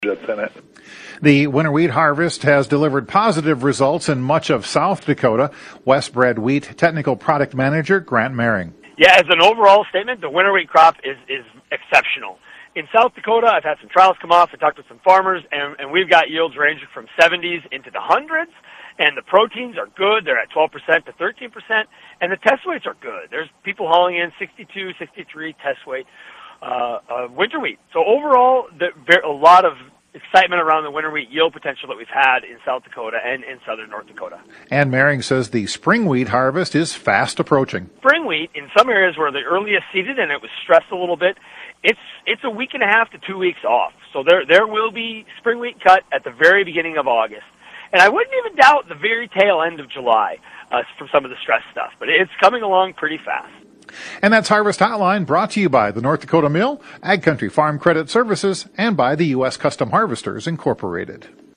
that's in it. The winter wheat harvest has delivered positive results in much of South Dakota. Westbred Wheat Technical Product Manager Grant Mehring. Yeah, as an overall statement, the winter wheat crop is exceptional. In South Dakota, I've had some trials come off. I talked with some farmers, and we've got yields ranging from 70s into the hundreds, and the proteins are good. They're at 12% to 13%, and the test weights are good. There's people hauling in 62, 63 test weight winter wheat. So overall, a lot of excitement around the winter wheat yield potential that we've had in South Dakota and in southern North Dakota. And Mehring says the spring wheat harvest is fast approaching. Spring wheat, in some areas where the earliest seeded and it was stressed a little bit, it's a week and a half to 2 weeks off. So there will be spring wheat cut at the very beginning of August. And I wouldn't even doubt the very tail end of July from some of the stress stuff. But it's coming along pretty fast. And that's Harvest Hotline, brought to you by the North Dakota Mill, Ag Country Farm Credit Services, and by the U.S. Custom Harvesters Incorporated.